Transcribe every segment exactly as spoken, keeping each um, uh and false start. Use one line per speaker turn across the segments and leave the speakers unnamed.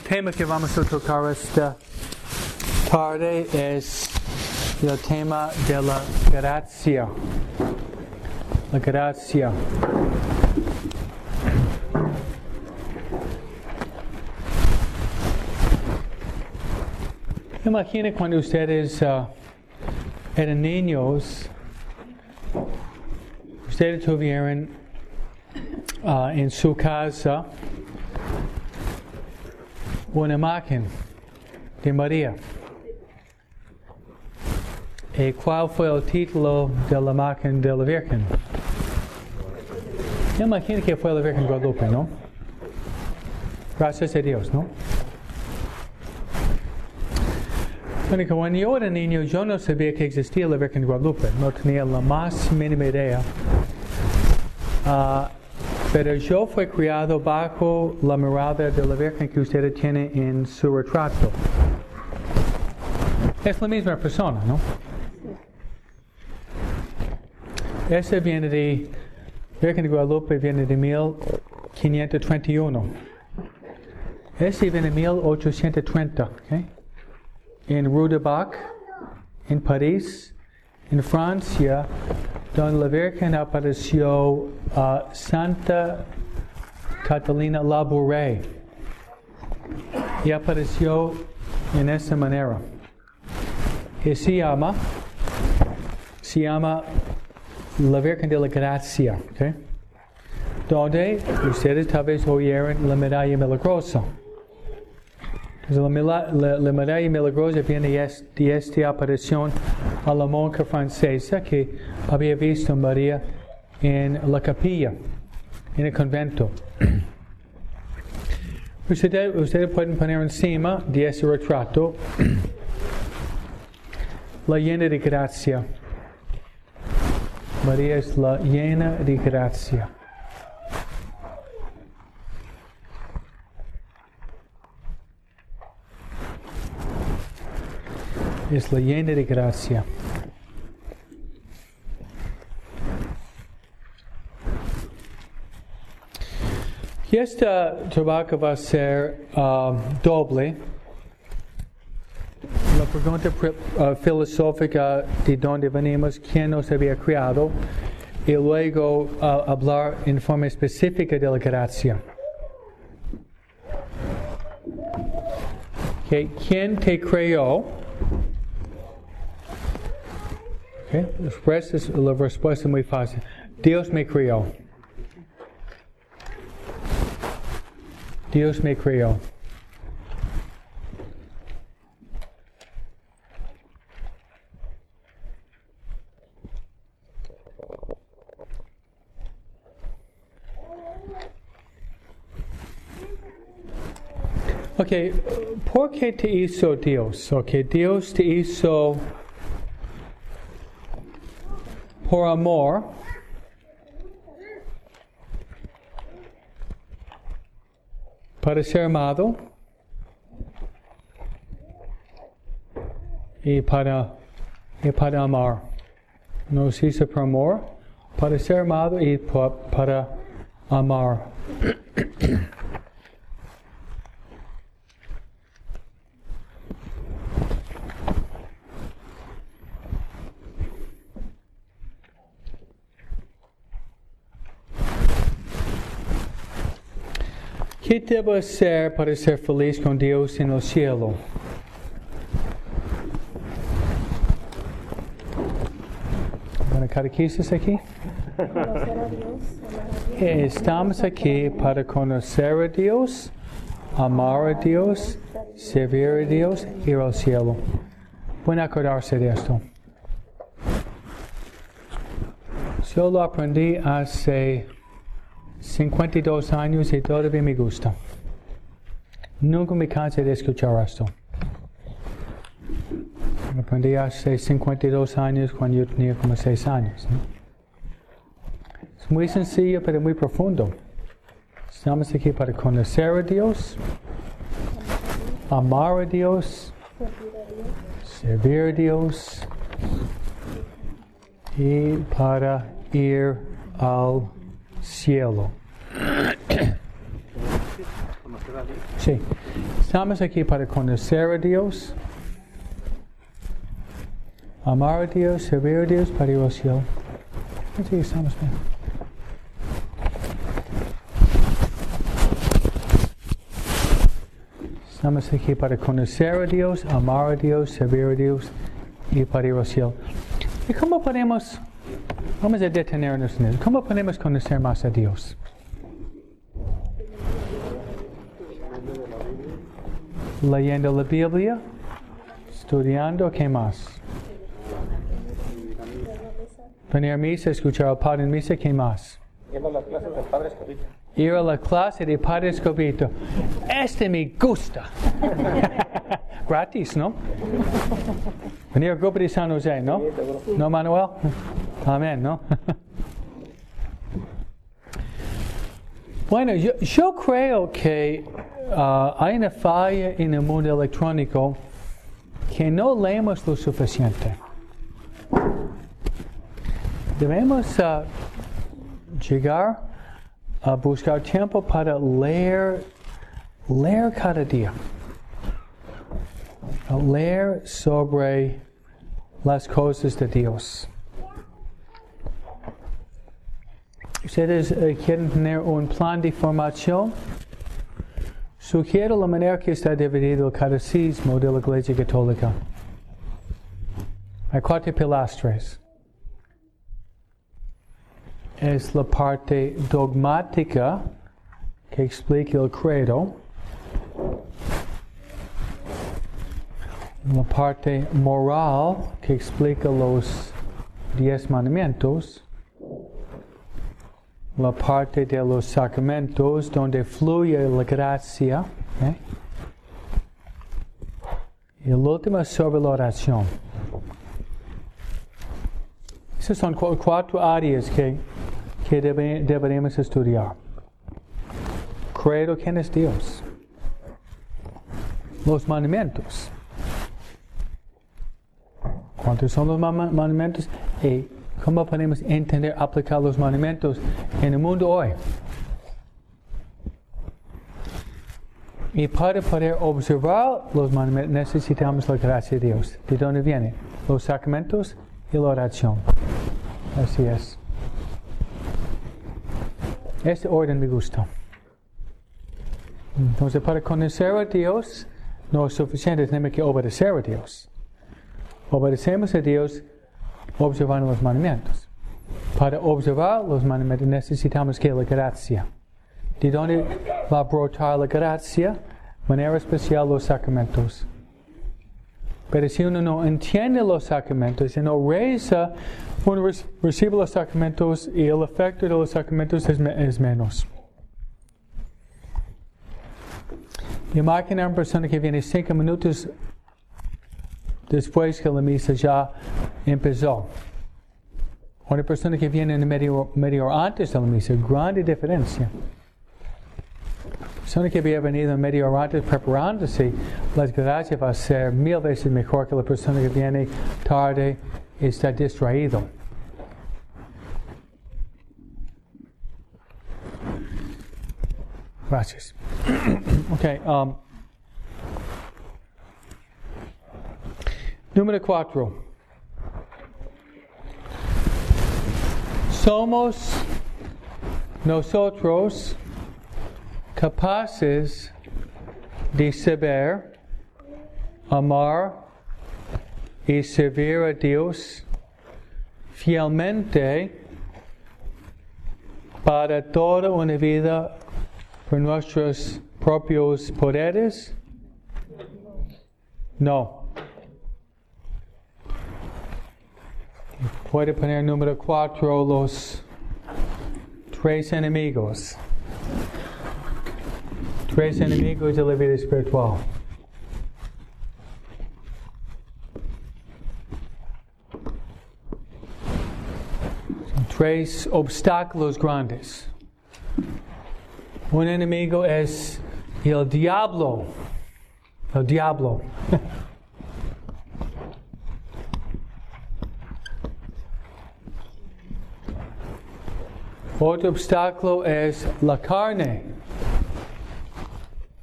tema que vamos a tocar esta tarde es el tema de la gracia. La gracia. Imagine cuando ustedes uh, eran niños, ustedes tuvieron uh, en su casa una imagen de María. ¿Y cuál fue el título de la imagen de la Virgen? Imagina que fue la Virgen Guadalupe, ¿no? Gracias a Dios, ¿no? Bueno, que cuando yo era niño, yo no sabía que existía la Virgen Guadalupe, no tenía la más mínima idea. Uh, pero yo fui criado bajo la mirada de la Virgen que usted tiene en su retrato. Es la misma persona, ¿no? Ese viene de, Virgen de Guadalupe viene de mil quinientos treinta y uno. Ese viene de mil ochocientos treinta, ¿ok? En Rue de Bac, en París, en Francia, donde la Virgen apareció a uh, Santa Catalina Labouré. Y apareció en esta manera. Y se llama, se llama la Virgen de la Gracia, ¿okay? Donde ustedes tal vez oyeron la medalla milagrosa. Entonces, la, la, la medalla milagrosa viene de esta aparición a la monja francesa que había visto a María en la capilla, en el convento. Ustedes, ustedes pueden poner encima de ese retrato la llena de gracia. María es la llena de gracia. Es la llena de gracia. Y esta trabajo va a ser uh, doble. La pregunta uh, filosófica de dónde venimos, quién nos había creado, y luego uh, hablar en forma específica de la gracia. Okay. ¿Quién te creó? Okay. La respuesta es, la respuesta es muy fácil. Dios me creó. Dios me creó. Ok, ¿por qué te hizo Dios? Ok, Dios te hizo por amor. Para ser amado y para, y para amar. Nos hizo por amor, para ser amado y pa, para amar. ¿Qué debo hacer para ser feliz con Dios en el cielo? ¿Una catequesis aquí?
Conocer a Dios.
Estamos aquí para conocer a Dios, amar a Dios, servir a Dios, ir al cielo. Pueden acordarse de esto. Yo lo aprendí hace cincuenta y dos años y todavía me gusta. Nunca me cansé de escuchar esto. Lo aprendí hace cincuenta y dos años cuando yo tenía como seis años, ¿no? Es muy sencillo pero muy profundo. Estamos aquí para conocer a Dios, amar a Dios, servir a Dios y para ir al cielo. Sí. Estamos aquí para conocer a Dios, amar a Dios, servir a Dios para ir al cielo. Así estamos bien. Estamos aquí para conocer a Dios, amar a Dios, servir a Dios y para ir al cielo. ¿Y cómo podemos, vamos a detenernos en eso, cómo podemos conocer más a Dios? Leyendo la Biblia, estudiando, ¿qué más? Venir a misa, escuchar al Padre en misa, ¿qué más?
Ir a las clases del Padre Escobito.
Ir a la clase del Padre Escobito. Este me gusta. Gratis, ¿no? Venir al grupo de San José, ¿no? ¿No, Manuel? Amén, ¿no? Bueno, yo, yo creo que uh, hay una falla en el mundo electrónico que no leemos lo suficiente. Debemos uh, llegar a buscar tiempo para leer, leer cada día. A leer sobre las cosas de Dios. Ustedes uh, quieren tener un plan de formación. Sugiero la manera que está dividido el catecismo de la Iglesia Católica. Hay cuatro pilastres. Es la parte dogmática que explica el credo. La parte moral que explica los diez mandamientos. La parte de los sacramentos donde fluye la gracia. ¿eh? Y el último es sobre la oración. Esas son cu- cuatro áreas que, que debe, deberíamos estudiar. Credo, ¿quién es Dios? Los mandamientos. ¿Cuántos son los mandamientos? Y ¿cómo podemos entender, aplicar los mandamientos en el mundo hoy? Y para poder observar los mandamientos necesitamos la gracia de Dios. ¿De dónde viene? Los sacramentos y la oración. Así es. Este orden me gusta. Entonces, para conocer a Dios no es suficiente, tenemos que obedecer a Dios. Obedecemos a Dios observando los mandamientos. Para observar los mandamientos necesitamos que la gracia. ¿De dónde va a brotar la gracia? De manera especial los sacramentos. Pero si uno no entiende los sacramentos y no reza, uno recibe los sacramentos y el efecto de los sacramentos es, es menos. Imagina una persona que viene cinco minutos después que la misa ya empezó. Una persona que viene en medio, medio hora antes de la misa, grande diferencia. La persona que había venido media hora antes preparándose, la gracia va a ser mil veces mejor que la persona que viene tarde y está distraído. Gracias. Okay. Um, número cuatro. Somos nosotros capaces de saber, amar y servir a Dios fielmente para toda una vida por nuestros propios poderes? No. Puede poner número cuatro los tres enemigos. Tres enemigos de la vida espiritual. Son tres obstáculos grandes. Un enemigo es el diablo. El diablo. Otro obstáculo es la carne.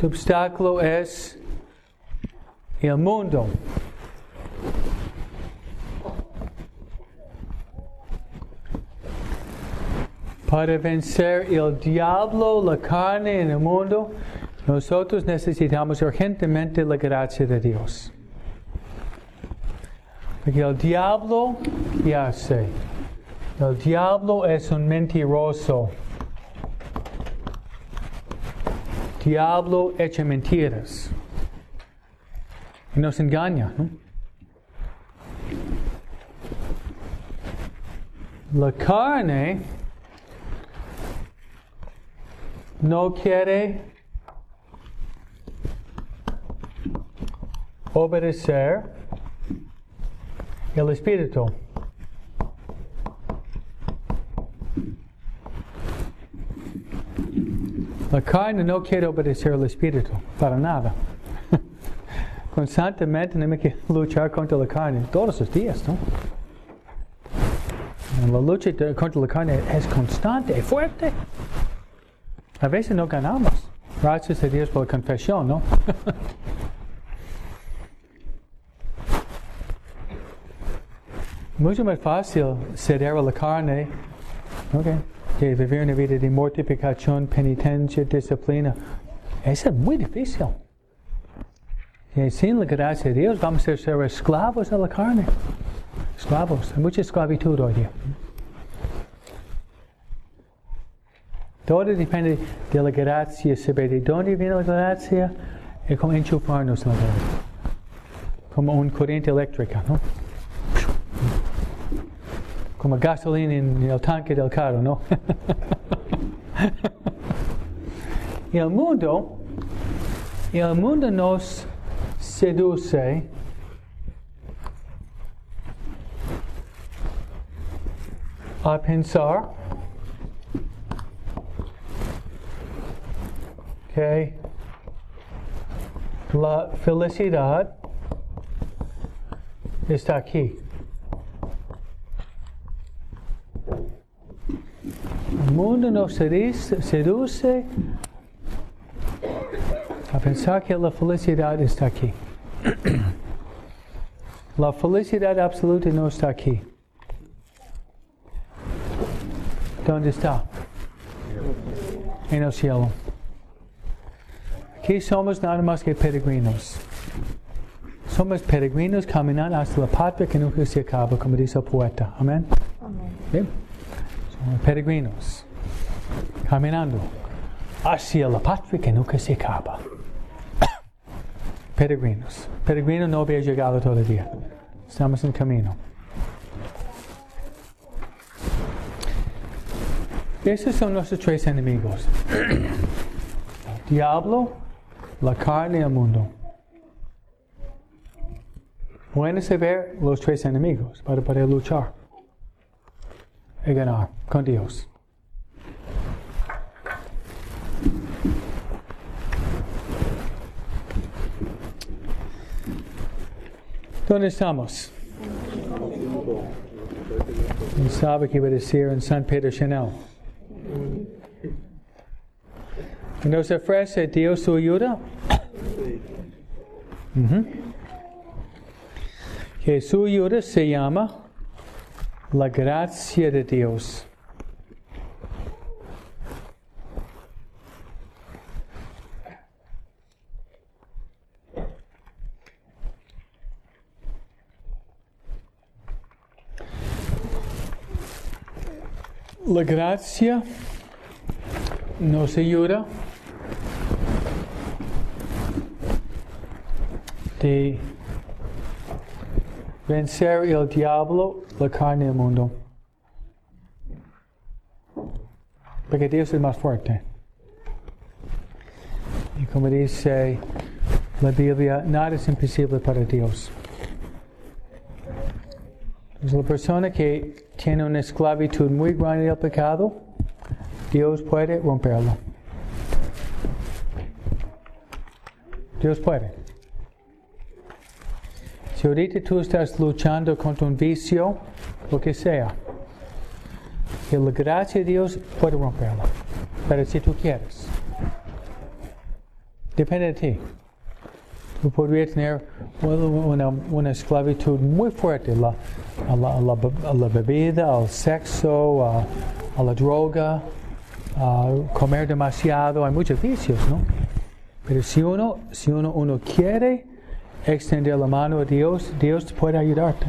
Tu obstáculo es el mundo. Para vencer el diablo, la carne en el mundo, nosotros necesitamos urgentemente la gracia de Dios. Porque el diablo, ya sé, el diablo es un mentiroso. Diablo echa mentiras. Y nos engaña, ¿no? La carne no quiere obedecer el Espíritu. La carne no quiere obedecer al Espíritu, para nada. Constantemente tenemos que luchar contra la carne, todos los días, ¿no? La lucha contra la carne es constante, es fuerte. A veces no ganamos. Gracias a Dios por la confesión, ¿no? Mucho más fácil ceder a la carne, okay, que vivir una vida de mortificación, penitencia, disciplina. Eso es muy difícil. Y sin la gracia de Dios vamos a ser esclavos de la carne. Esclavos. Hay mucha esclavitud hoy día. Todo depende de la gracia. Saber de dónde viene la gracia es como enchufarnos la gracia. Como una corriente eléctrica, ¿no? Como gasolina en el tanque del carro, ¿no? Y el mundo, el mundo nos seduce a pensar que la felicidad está aquí. El mundo nos seduce, seduce a pensar que la felicidad está aquí. La felicidad absoluta no está aquí. ¿Dónde está? En el cielo. Aquí somos nada más que peregrinos. Somos peregrinos caminando hasta la patria que nunca se acaba, como dice el poeta. Amén.
Amén.
Bien. Somos peregrinos caminando hacia la patria que nunca se acaba. Peregrinos. Peregrino no había llegado todavía. Estamos en camino. Esos son nuestros tres enemigos. El diablo, la carne y el mundo. Bueno saber los tres enemigos para poder luchar y ganar con Dios. ¿Dónde estamos? ¿Quién sabe qué iba a decir en San Pedro Chanel? ¿Nos ofrece Dios su ayuda? Uh-huh. Que su ayuda se llama la gracia de Dios. La gracia nos ayuda de vencer el diablo, la carne y el mundo. Porque Dios es más fuerte. Y como dice la Biblia, nada es imposible para Dios. Entonces, la persona que tiene una esclavitud muy grande del pecado, Dios puede romperlo. Dios puede. Si ahorita tú estás luchando contra un vicio, lo que sea, que la gracia de Dios puede romperlo. Pero si tú quieres. Depende de ti. Tú podrías tener una, una esclavitud muy fuerte la, a, la, a, la, a la bebida, al sexo, a, a la droga, a comer demasiado. Hay muchos vicios, ¿no? Pero si uno, si uno, uno quiere extender la mano a Dios, Dios puede ayudarte.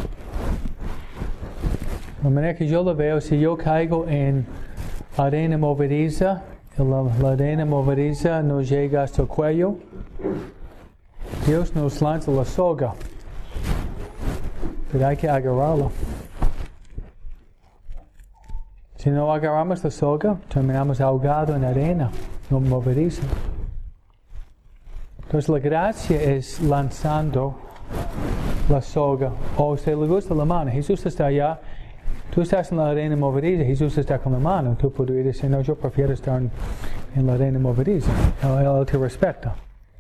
De manera que yo lo veo, si yo caigo en arena movediza, la, la arena movediza no llega hasta el cuello, Dios nos lanza la soga, pero hay que agarrarla. Si no agarramos la soga, terminamos ahogados en arena no movediza. Entonces la gracia es lanzando la soga. O si le gusta la mano, Jesús está allá, tú estás en la arena movediza, Jesús está con la mano. Tú podrías decir, no, yo prefiero estar en, en la arena movediza. Él, él te respeta.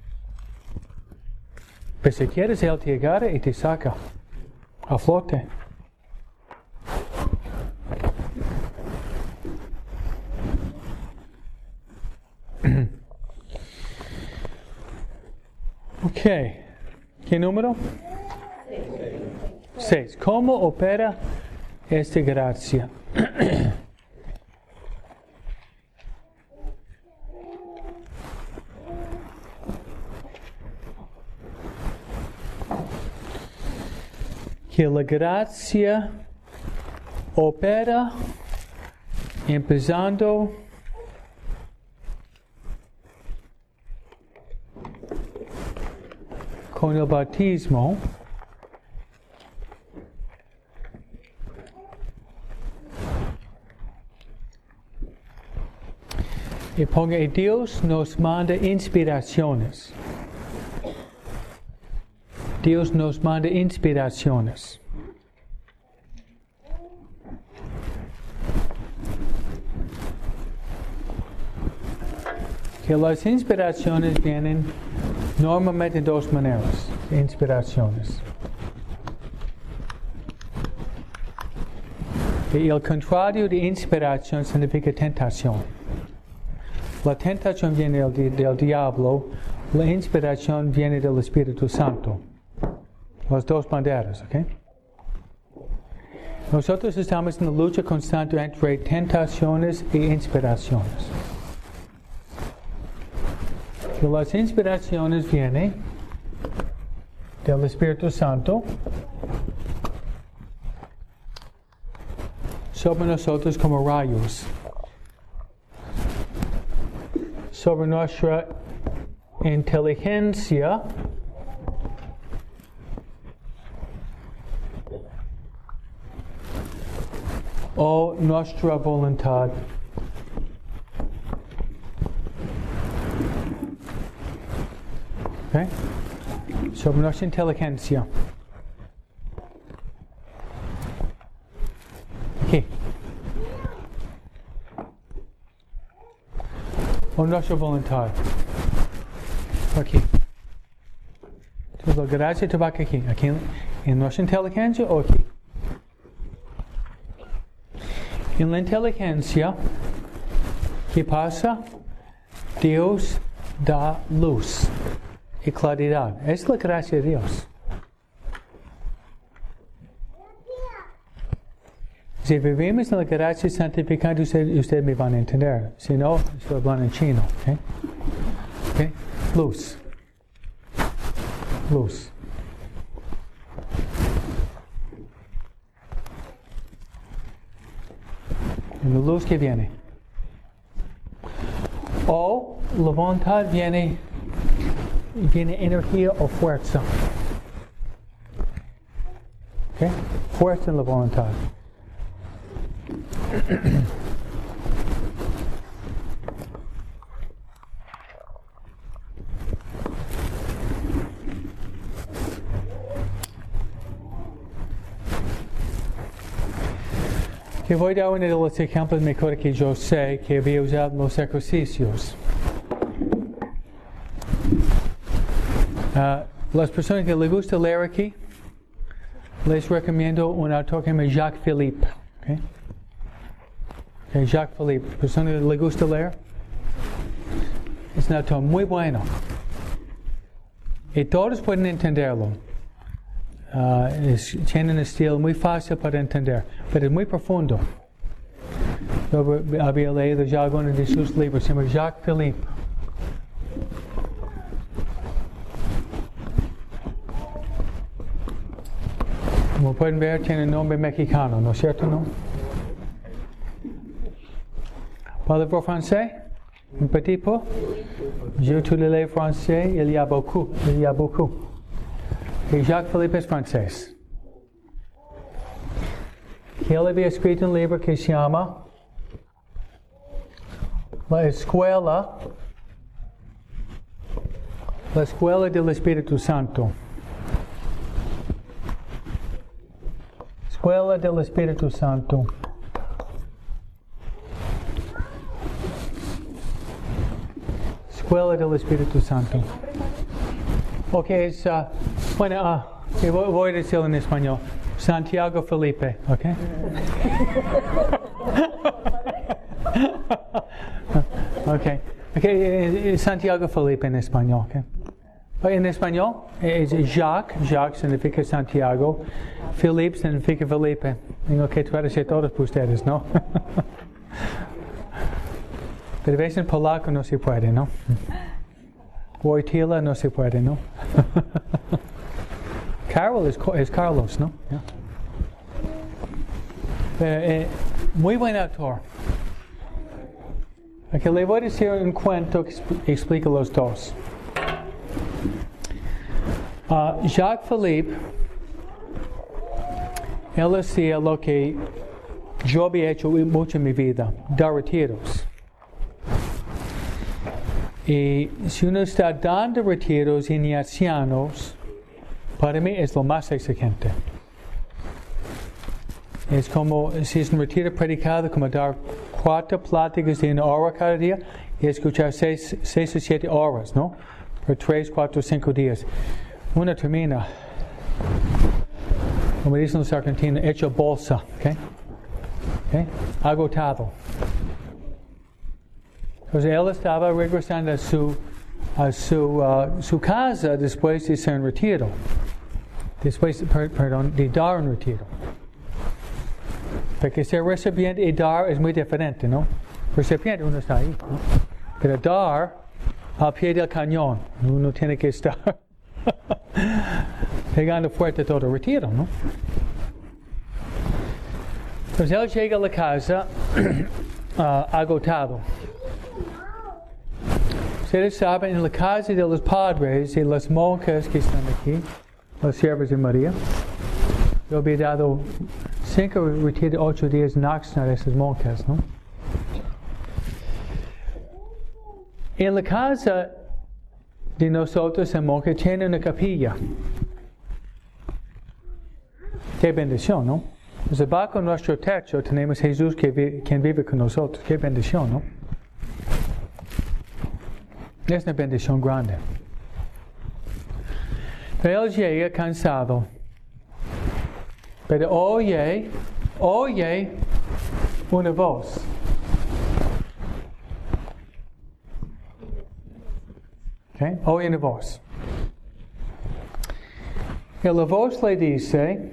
Pero si quieres, Él te agarra y te saca a flote. Ok. ¿Qué número? Seis. ¿Cómo opera esta gracia? Que la gracia opera empezando con el bautismo, y ponga, y Dios nos manda inspiraciones. Dios nos manda inspiraciones. Que las inspiraciones vienen normalmente de dos maneras. Inspiraciones. Y el contrario de inspiración significa tentación. La tentación viene del, del diablo, la inspiración viene del Espíritu Santo. Las dos maneras, ¿ok? Nosotros estamos en la lucha constante entre tentaciones e inspiraciones. Y las inspiraciones vienen del Espíritu Santo sobre nosotros como rayos, sobre nuestra inteligencia o nuestra voluntad. Okay? Sobre nuestra inteligencia. Aquí. O nuestra voluntad. Aquí. Entonces la gracia te va aquí. Aquí en, en nuestra inteligencia o aquí. En la inteligencia, ¿qué pasa? Dios da luz y claridad. Es la gracia de Dios. Si vivimos en la gracia santificante, ustedes usted me van a entender. Si no, estoy hablando en chino. ¿Okay? ¿Okay? Luz. Luz. La luz que viene. O la voluntad viene, viene energía o fuerza. ¿Okay? Fuerza en la voluntad. Que voy a dar uno de los ejemplos mejor que yo sé que había usado los ejercicios. Uh, las personas que les gusta leer aquí, les recomiendo un autor que se llama Jacques Philippe. Okay? Okay, Jacques Philippe. ¿Personas que les gusta leer? es un autor muy bueno. Y todos pueden entenderlo. Uh, es, tiene un estilo muy fácil para entender, pero es muy profundo. Yo había leído ya algunos de sus libros, se llama Jacques Philippe. Como pueden ver, tiene un nombre mexicano, ¿no es cierto? ¿No? Parlez-vous français? Un petit peu? Je tout le français, il y a beaucoup, il y a beaucoup. Y Jacques Philippe es francés. Él había escrito un libro que se llama La Escuela, La Escuela del Espíritu Santo. Escuela del Espíritu Santo. Escuela del Espíritu Santo. Ok, es, uh, bueno, uh, okay, voy, voy a decirlo en español. Santiago Felipe, ok. ok, okay. Santiago Felipe en español, ok. En español es Jacques, Jacques significa Santiago, Philippe significa Felipe. Tengo que traducir todos por ustedes, ¿no? Pero a veces en polaco no se puede, ¿no? Wojtyla no se puede, ¿no? Carol es, es Carlos, ¿no? Yeah. Pero, eh, muy buen autor. Okay, le voy a decir un cuento que explica los dos. Uh, Jacques Philippe, él hacía lo que yo había hecho mucho en mi vida, dar retiros. Y si uno está dando retiros en ancianos, para mí es lo más exigente. Es como si es un retiro predicado, como dar cuatro pláticas de una hora cada día y escuchar seis, seis o siete horas, ¿no? Por tres, cuatro, cinco días. Uno termina, como dicen los argentinos, hecho bolsa, ¿ok? ¿Okay? Agotado. Entonces él estaba regresando a su, a su, uh, su casa después de hacer un retiro. Después, per, perdón, de dar un retiro. Porque ser recipiente y dar es muy diferente, ¿no? Recipiente uno está ahí, ¿no? Pero dar al pie del cañón, uno tiene que estar pegando fuerte todo el retiro, ¿no? Entonces él llega a la casa uh, agotado. Ustedes saben, en la casa de los padres y las monjas que están aquí, las siervas de María, yo había dado cinco retiros, ocho días en Oxnard a esas monjas, ¿no? En la casa de nosotros en monja tiene una capilla. Qué bendición, ¿no? Pues abajo de nuestro techo tenemos Jesús que vi, quien vive con nosotros. Qué bendición, ¿no? Es una bendición grande. Pero él llega cansado. Pero oye, oye una voz. Okay? Oye una voz. Y la voz le dice,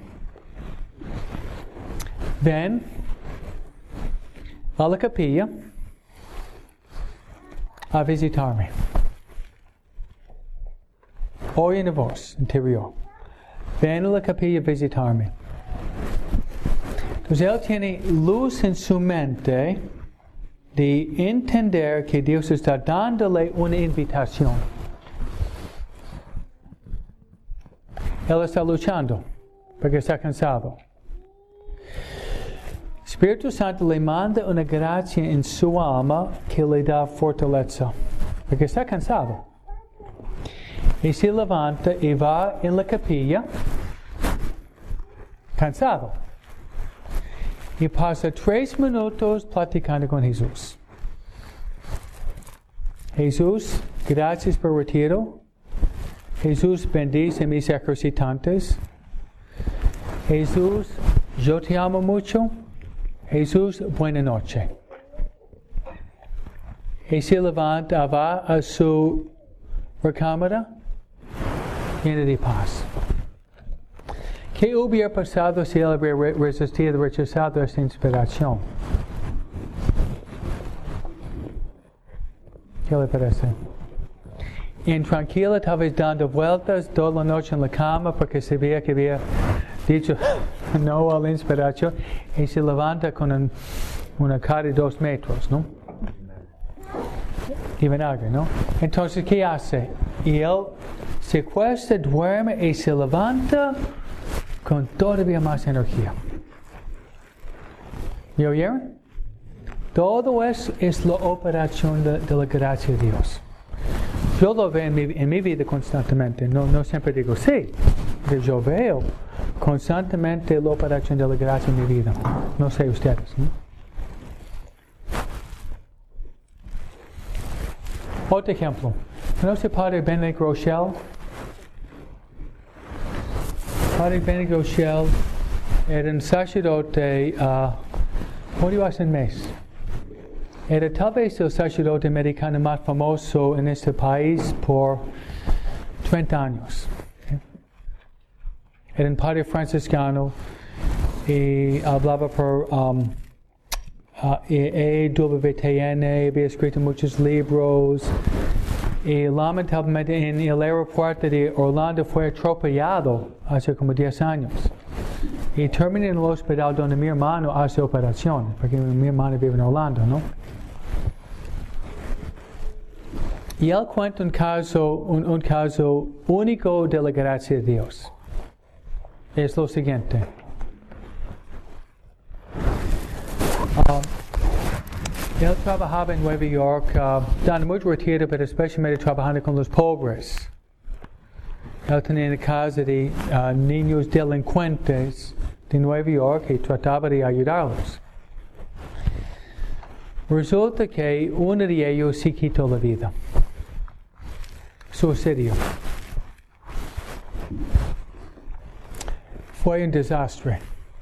ven a la capilla a visitarme. Oye una voz interior. Ven a la capilla a visitarme. Entonces él tiene luz en su mente de entender que Dios está dándole una invitación. Él está luchando porque está cansado. Espíritu Santo le manda una gracia en su alma que le da fortaleza porque está cansado. Y se levanta y va en la capilla cansado. Y pasa tres minutos platicando con Jesús. Jesús, gracias por el retiro. Jesús, bendice mis ejercitantes. Jesús, yo te amo mucho. Jesús, buena noche. y se levanta, va a su recámara llena de paz. ¿Qué hubiera pasado si él hubiera resistido, rechazado esta inspiración? ¿Qué le parece? Intranquila, tal vez dando vueltas toda la noche en la cama porque sabía que había dicho no a la inspiración, y se levanta con un, una cara de dos metros, ¿no? Y vinagre, ¿no? Entonces, ¿qué hace? Y él se acuesta, duerme y se levanta con todavía más energía. ¿Me oyeron? Todo eso es la operación de, de la gracia de Dios. Yo lo veo en mi, en mi vida constantemente. No, no siempre digo sí, pero yo veo constantemente la operación de la gracia en mi vida. No sé ustedes, ¿no? Otro ejemplo. ¿Conoce el padre Benedict Rochelle? Padre Benedict Rochelle era un sacerdote, uh, ¿cuánto hace un mes? Era tal vez el sacerdote americano más famoso en este país por treinta años. ¿Okay? Era un padre franciscano y hablaba por um, uh, E W T N, había escrito muchos libros y lamentablemente en el aeropuerto de Orlando fue atropellado hace como diez años. Y terminé en el hospital donde mi hermano hace operación, porque mi hermano vive en Orlando, ¿no? Y él cuenta un caso, un, un caso único de la gracia de Dios. Es lo siguiente. Um, él trabajaba en Nueva York, uh, dando mucho retiro, pero especialmente trabajando con los pobres. Él tenía una casa de uh, niños delincuentes de Nueva York y trataba de ayudarlos. Resulta que uno de ellos se quitó la vida. Suicidio. Fue un desastre.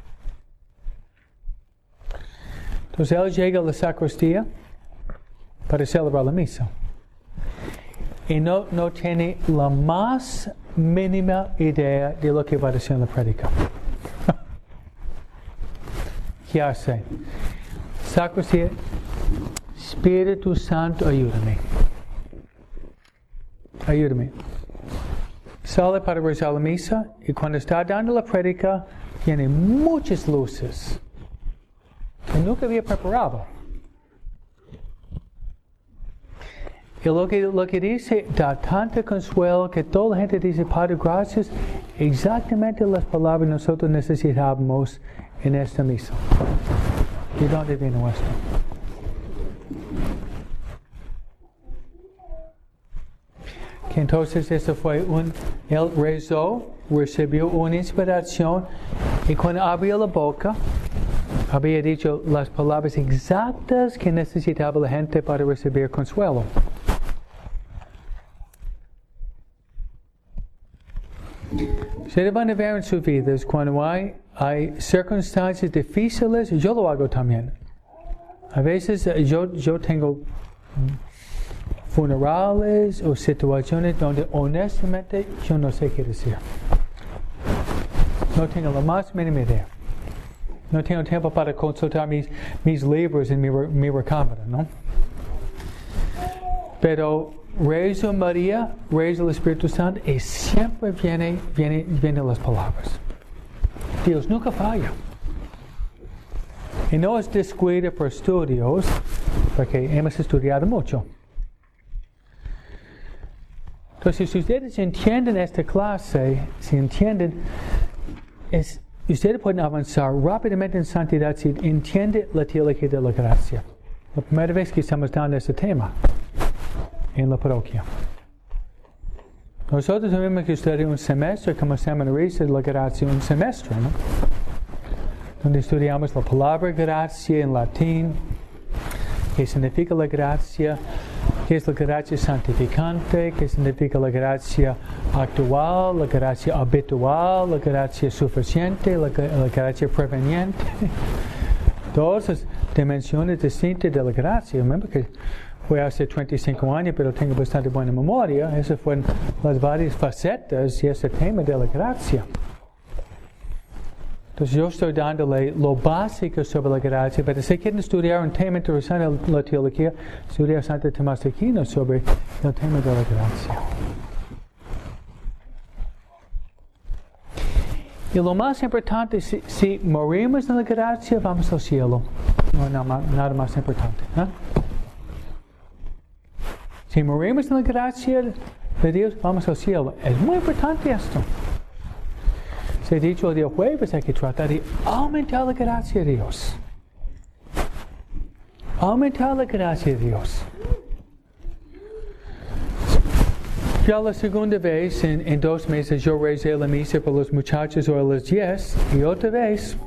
Entonces él llega a la sacristía para celebrar la misa. Y no, no tiene la más mínima idea de lo que va a decir en la prédica. ¿Qué hace? Sacristía, Espíritu Santo, ayúdame. Ayúdame. Sale para rezar la misa y cuando está dando la prédica tiene muchas luces que nunca había preparado. Y lo que, lo que dice da tanto consuelo que toda la gente dice, Padre, gracias, exactamente las palabras que nosotros necesitábamos en esta misa. ¿De dónde vino esto? Que entonces eso fue un, él rezó, recibió una inspiración y cuando abrió la boca, había dicho las palabras exactas que necesitaba la gente para recibir consuelo. Ustedes van a ver en sus vidas cuando hay, hay circunstancias difíciles, yo lo hago también. A veces yo, yo tengo funerales o situaciones donde honestamente yo no sé qué decir. No tengo la más mínima idea. No tengo tiempo para consultar mis, mis libros en mi, mi recámara, ¿no? Pero rezo María, rezo el Espíritu Santo y siempre viene, viene, vienen las palabras. Dios nunca falla. Y no es descuido por estudios, porque hemos estudiado mucho. Entonces, si ustedes entienden esta clase, si entienden, es, ustedes pueden avanzar rápidamente en santidad si entienden la teología de la gracia. La primera vez que estamos dando este tema en la parroquia. Nosotros tenemos que estudiar un semestre como seminarista de la gracia, un semestre, ¿no? Donde estudiamos la palabra gracia en latín, qué significa la gracia, qué es la gracia santificante, qué significa la gracia actual, la gracia habitual, la gracia suficiente, la, la gracia preveniente. Todas las dimensiones distintas de la gracia. Remember que fue hace treinta y cinco años, pero tengo bastante buena memoria. Esas fueron las varias facetas y ese tema de la gracia. Entonces yo estoy dándole lo básico sobre la gracia, pero si quieren estudiar un tema interesante en la teología, estudiar Santo Tomás de Aquino sobre el tema de la gracia. Y lo más importante, si, si morimos en la gracia, vamos al cielo. No, no nada más importante. ¿eh? Si morimos en la gracia de Dios, vamos al cielo. Es muy importante esto. Se ha dicho el día jueves, hay que tratar de aumentar la gracia de Dios. Aumentar la gracia de Dios. Ya la segunda vez, en, en dos meses, yo recé la misa por los muchachos o a las diez, y otra vez,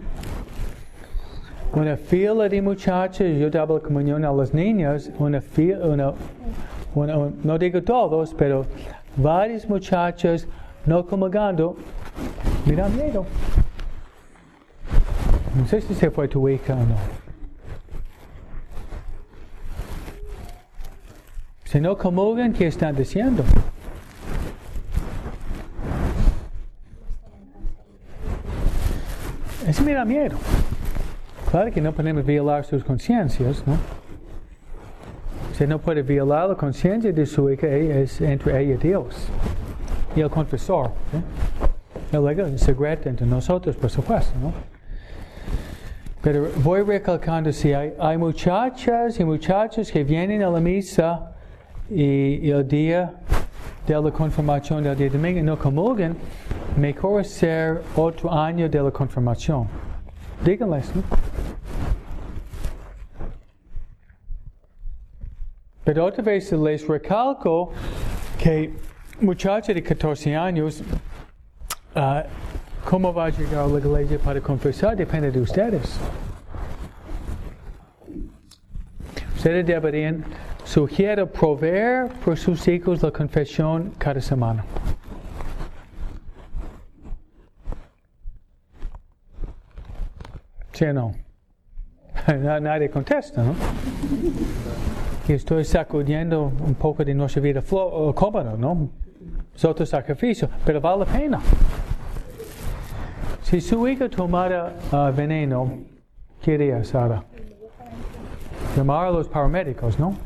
una fila de muchachos, yo daba la comunión a los niños, una fila, una, una, un, no digo todos, pero varios muchachos no comulgando. Me da miedo. No sé si se fue tu hija o no. Si no comulgan, ¿qué están diciendo? Eso me da miedo. Claro que no podemos violar sus conciencias, ¿no? Si no puede violar la conciencia de su hija, es entre ella y Dios. Y el confesor, ¿eh? Y luego el secreto entre nosotros, por supuesto, ¿no? Pero voy recalcando, si hay, hay muchachas y muchachos que vienen a la misa y, y el día de la confirmación del día de domingo no comulgan, mejor hacer otro año de la confirmación. Díganles, ¿no? Pero otra vez les recalco que muchachos de catorce años, Uh, ¿cómo va a llegar a la iglesia para confesar? Depende de ustedes. Ustedes deberían, sugiero, proveer por sus hijos la confesión cada semana. ¿Sí o no? Nadie contesta, ¿no? Y estoy sacudiendo un poco de nuestra vida flo- cómoda, ¿no? Es otro sacrificio, pero vale la pena. Si su hijo tomara uh, veneno, ¿qué haría, Sara? Llamar a los paramédicos, ¿no?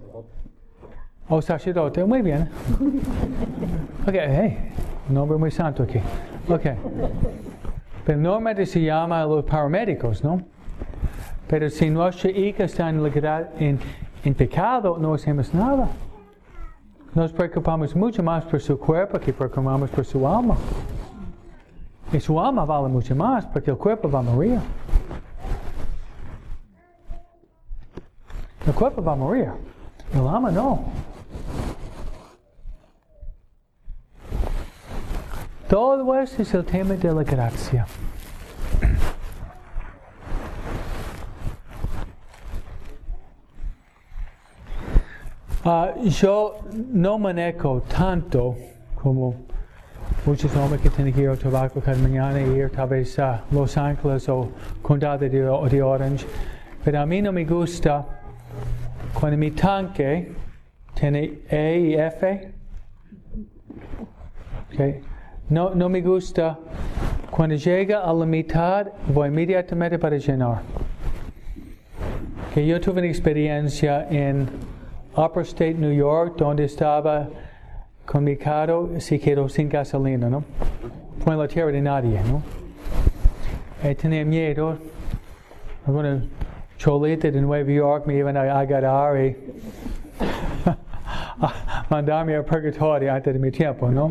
O sacerdote, muy bien. Ok, hey, un nombre muy santo aquí. Ok. Pero normalmente se llama a los paramédicos, ¿no? Pero si nuestra hija está en, la, en, en pecado, no hacemos nada. Nos preocupamos mucho más por su cuerpo que preocupamos por su alma. Y su alma vale mucho más porque el cuerpo va a morir. El cuerpo va a morir. El alma no. Todo eso es el tema de la gracia. Uh, yo no manejo tanto como muchos hombres que tienen que ir al trabajo cada mañana y ir tal vez a Los Ángeles o Condado de, de Orange. Pero a mí no me gusta cuando mi tanque tiene E y F. Okay. No, no me gusta cuando llega a la mitad, voy inmediatamente para llenar. Que yo tuve una experiencia en Upper State, New York, donde estaba con mi carro, se quedó sin gasolina, ¿no? Fue en la tierra de nadie, ¿no? Y tenía miedo. Alguna cholita de Nueva York me iban a agarrar y mandarme al purgatorio antes de mi tiempo, ¿no?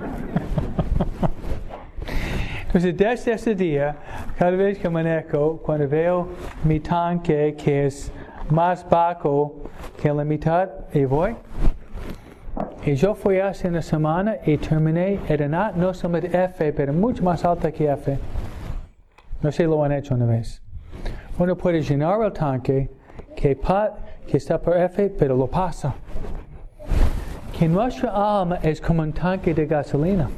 Entonces, desde ese día, cada vez que manejo, cuando veo mi tanque que es más bajo que la mitad, y voy. Y yo fui hace una semana y terminé, era no, no solamente F, pero mucho más alta que F. No sé si lo han hecho una vez. Uno puede llenar el tanque que, pa, que está por F, pero lo pasa. Que nuestra alma es como un tanque de gasolina.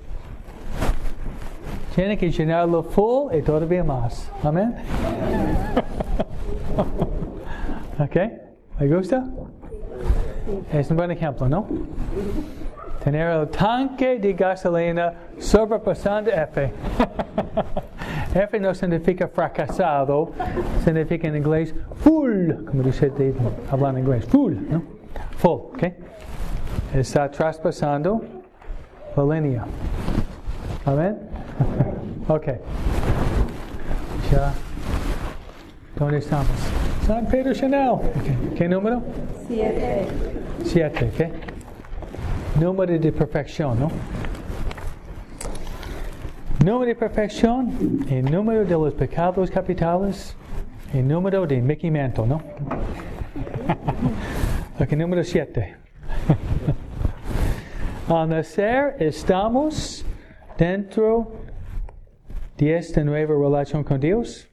Tiene que llenarlo full y todavía más. Amén. ¿Ok? ¿Me gusta? Es un buen ejemplo, ¿no? Tener el tanque de gasolina sobrepasando F. F no significa fracasado, significa en inglés full, como dice David, hablando inglés, full, ¿no? Full, ¿ok? Está traspasando la línea. ¿Amén? Ok. Ya. ¿Dónde estamos? San Pedro Chanel. Okay. ¿Qué número?
Siete.
Siete, ¿ok? Número de perfección, ¿no? Número de perfección, el número de los pecados capitales, el número de Mickey Mantle, ¿no? Ok, número siete. Al nacer estamos dentro de esta nueva relación con Dios.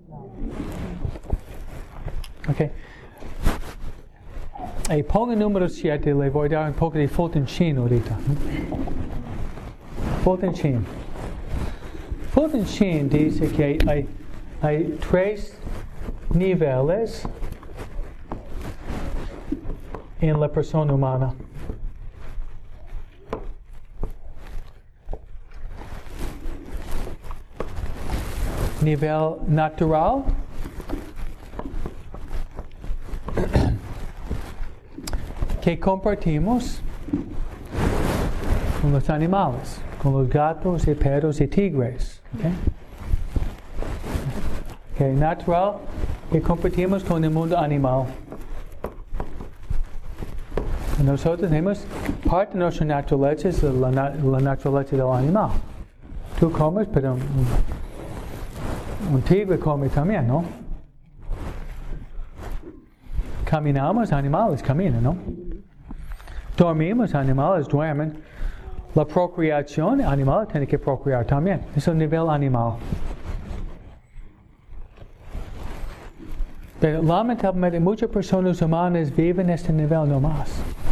Ok. Y pongo el número siete, le voy a dar un poco de Fulton Sheen ahorita. Fulton Sheen. Fulton Sheen dice que hay, hay tres niveles en la persona humana. Nivel natural, que compartimos con los animales, con los gatos y perros y tigres. Okay? Okay, natural, que compartimos con el mundo animal. Nosotros tenemos parte de nuestra naturaleza es la, la naturaleza del animal. Tú comes, pero un, un tigre come también, ¿no? Caminamos, animales caminan, ¿no? Dormimos, animales duermen. La procreación, animal tiene que procrear también. Es el nivel animal. Pero lamentablemente muchas personas humanas viven este nivel no más.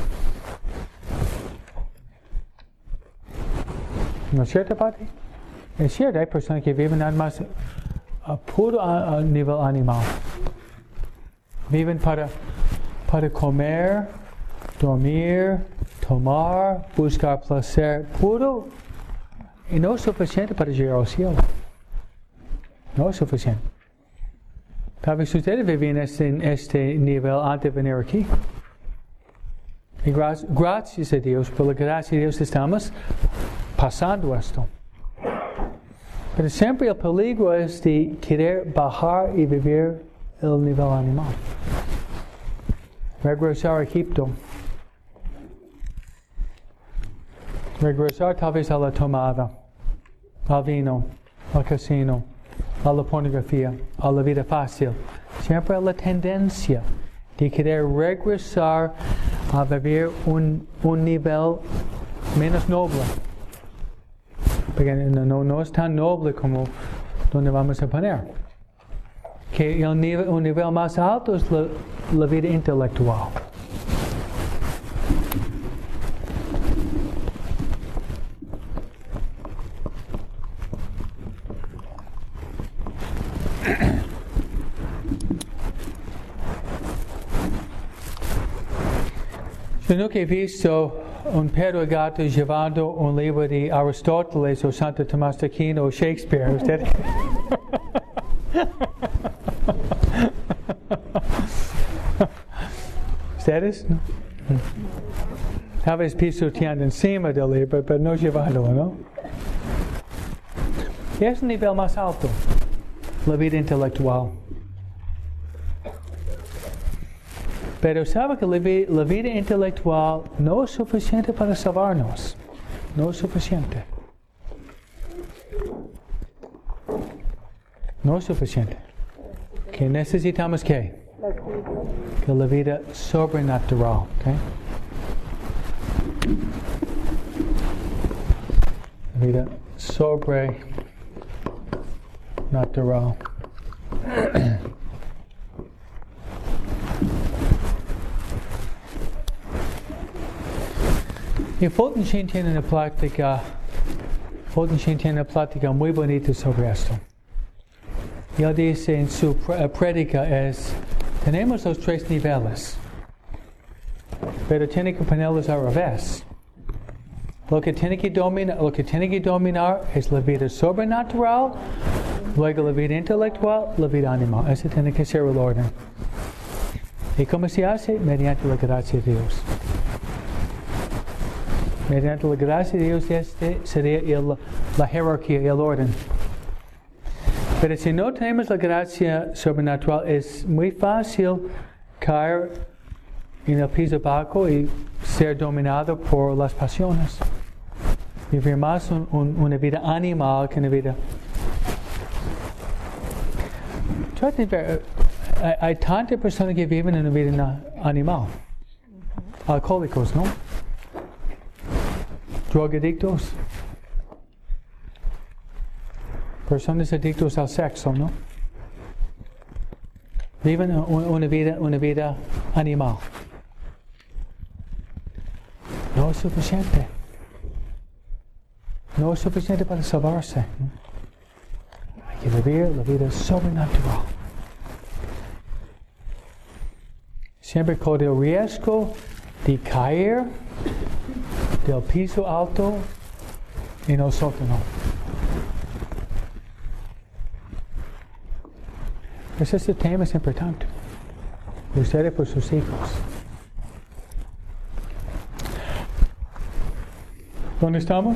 ¿No es cierto, Pati? Es cierto, hay personas que viven nada más a puro a, a nivel animal. Viven para, para comer, dormir, tomar, buscar placer puro y no es suficiente para llegar al cielo. No es suficiente. Tal vez ustedes vivían este, en este nivel antes de venir aquí. Y gracias, gracias a Dios, por la gracia de Dios estamos pasando esto. Pero siempre el peligro es de querer bajar y vivir el nivel animal. Regresar a Egipto. Regresar tal vez a la tomada, al vino, al casino, a la pornografía, a la vida fácil. Siempre la tendencia de querer regresar a vivir un, un nivel menos noble. Porque no, no, no es tan noble como donde vamos a poner. Que el nivel, un nivel más alto es la, la vida intelectual. Yo nunca he visto un perro y gato llevando un libro de Aristóteles o Santo Tomás de Aquino o Shakespeare. ¿Usted? ¿Ustedes? Tal vez pisoteando encima del libro, pero no llevándolo, ¿no? Es un nivel más alto, la vida intelectual. Pero sabe que la, vi- la vida intelectual no es suficiente para salvarnos. No es suficiente. No es suficiente. ¿Qué necesitamos qué? Que la vida sobrenatural. ¿Okay? La vida sobrenatural. Y Fulton Sheen tiene una plática, Fulton Sheen tiene una plática muy bonita sobre esto. Y él dice en su prédica es, tenemos los tres niveles. pero tiene que ponerlos al revés. Lo que tiene que dominar, lo que tiene que dominar es la vida sobrenatural, luego la vida intelectual, la vida animal. Ese tiene que ser el orden. ¿Y cómo se hace? Mediante la gracia de Dios. Mediante la gracia de Dios, este sería el, la jerarquía, el orden. Pero si no tenemos la gracia sobrenatural, es muy fácil caer en el piso bajo y ser dominado por las pasiones. Vivir más un, un, una vida animal que una vida. Trata de ver, hay, hay tantas personas que viven en una vida animal. Alcohólicos, ¿no? Drogadictos. Personas adictos al sexo, ¿no? Viven una vida, una vida animal. No es suficiente. No es suficiente para salvarse. ¿No? Hay que vivir la vida sobrenatural. Siempre con el riesgo de caer del piso alto en el sótano. Pues este tema es importante. Ustedes por sus hijos. ¿Dónde estamos?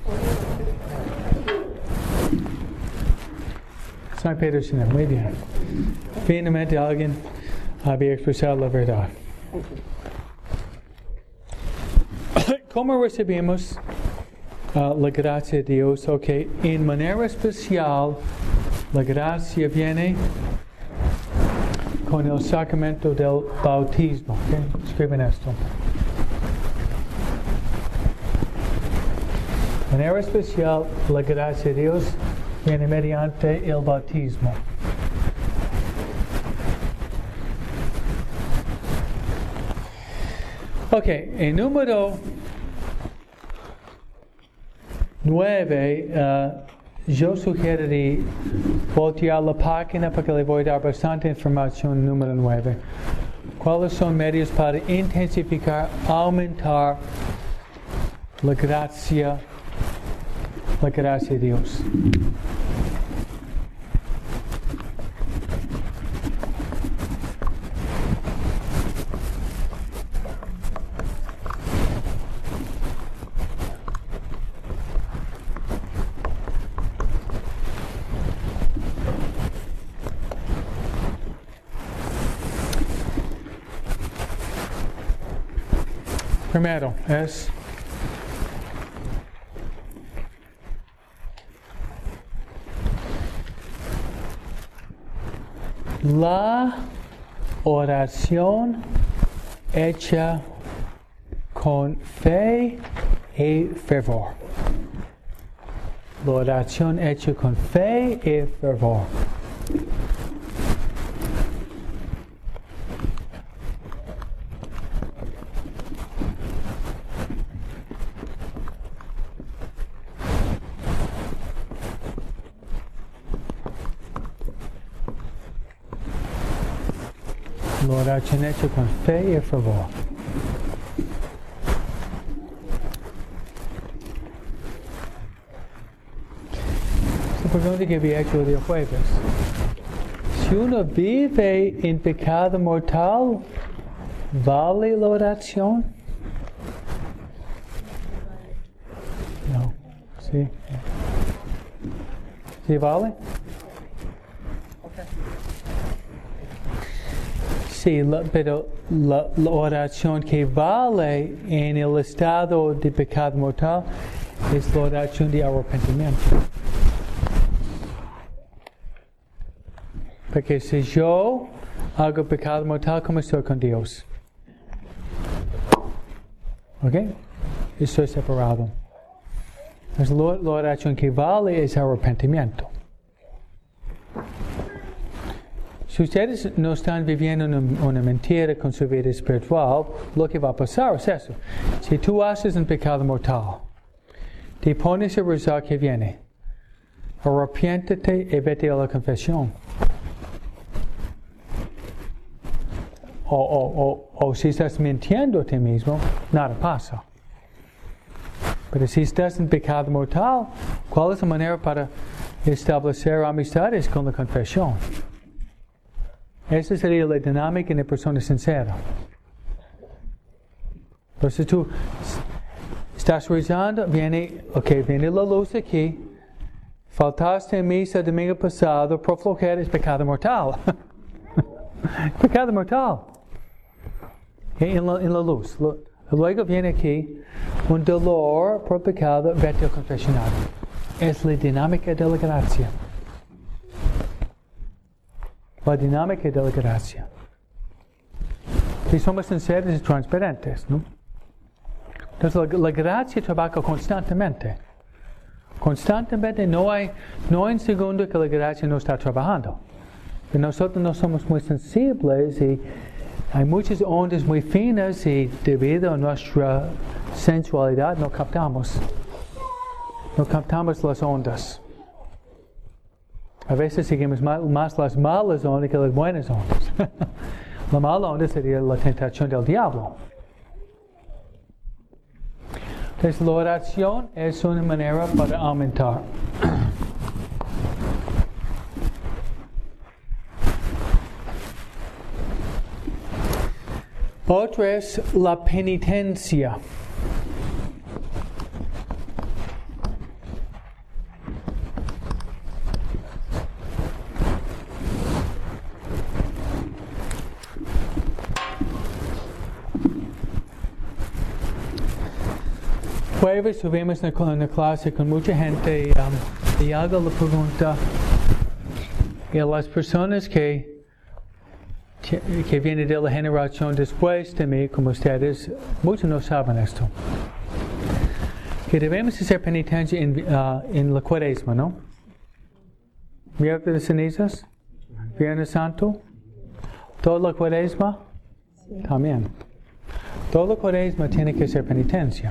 San Pedro Sina, muy bien. Finalmente alguien había expresado la verdad. ¿Cómo recibimos uh, la gracia de Dios? Ok, en manera especial, la gracia viene con el sacramento del bautismo. Okay? Escriben esto. De manera especial, la gracia de Dios viene mediante el bautismo. Ok, en número nueve, uh, yo sugeriría voltear la página porque le voy a dar bastante información. Número nueve. ¿Cuáles son medios para intensificar, aumentar la gracia, la gracia de Dios? Primero es la oración hecha con fe y fervor. La oración hecha con fe y fervor. La oración hecha con fe y fervor. Esta pregunta que había hecho el día jueves. Si uno vive en pecado mortal, ¿vale la oración? No. ¿Sí? ¿Sí vale? Sí, la, pero la, la oración que vale en el estado de pecado mortal es la oración de arrepentimiento. Porque si yo hago pecado mortal, ¿cómo estoy con Dios? ¿Ok? Estoy separado. Entonces, la, la oración que vale es arrepentimiento. Si ustedes no están viviendo una, una mentira con su vida espiritual, lo que va a pasar es eso. Si tú haces un pecado mortal, te pones a rezar que viene. Arrepiéntete y vete a la confesión. o, o, o, o si estás mintiendo a ti mismo, nada pasa. Pero si estás en pecado mortal, ¿cuál es la manera para establecer amistades con la confesión? Esa sería la dinámica en la persona sincera. Entonces tú estás rezando, viene, ok, viene la luz aquí, faltaste en misa el domingo pasado, por flojera es pecado mortal. Pecado mortal. En la, en la luz. Luego viene aquí un dolor por pecado, vete al confesionario. Es la dinámica de la gracia. La dinámica de la gracia. Si somos sinceros y transparentes, ¿no? Entonces la, la gracia trabaja constantemente. Constantemente no hay, no hay un segundo que la gracia no está trabajando. Pero nosotros no somos muy sensibles y hay muchas ondas muy finas y debido a nuestra sensualidad no captamos. No captamos las ondas. A veces seguimos más, más las malas ondas que las buenas ondas. La mala onda sería la tentación del diablo. Entonces la oración es una manera para aumentar. Otra es la penitencia. Jueves estuvimos en la, en la clase con mucha gente y, um, y hago la pregunta y a las personas que que viene de la generación después de mí, como ustedes, muchos no saben esto. Que debemos hacer penitencia en, uh, en la cuaresma, ¿no? Miércoles de cenizas, Viernes Santo, toda la cuaresma, sí. También. Toda la cuaresma tiene que ser penitencia.